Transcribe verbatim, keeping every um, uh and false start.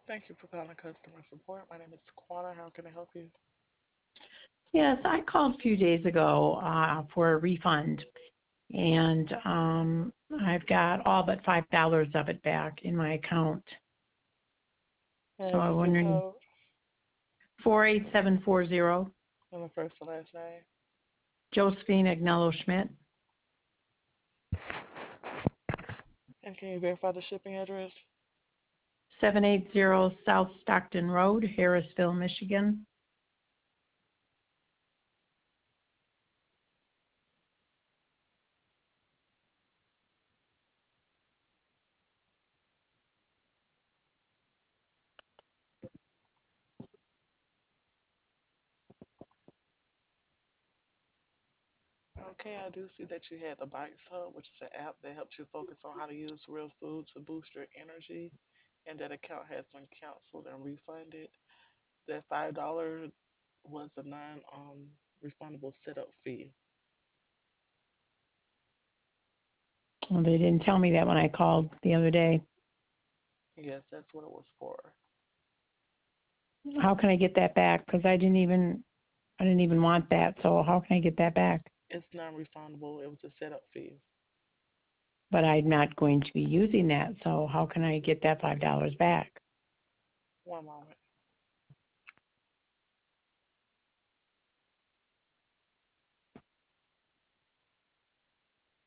Thank you for calling customer support. My name is Kwana. How can I help you? Yes, I called a few days ago uh, for a refund, and um, I've got all but five dollars of it back in my account. May I So have I'm your zip wondering, code four eight seven four zero, and the first and last name? Josephine Agnello Schmidt, And can you verify the shipping address? seven eight zero South Stockton Road, Harrisville, Michigan. Okay, I do see that you had the Bites Hub, which is an app that helps you focus on how to use real food to boost your energy, and that account has been canceled and refunded. That five dollars was a non um refundable setup fee. Well, they didn't tell me that when I called the other day. Yes, that's what it was for. How can I get that back? Because I didn't even I didn't even want that. So how can I get that back? It's non refundable. It was a setup fee. But I'm not going to be using that. So how can I get that five dollars back? One moment.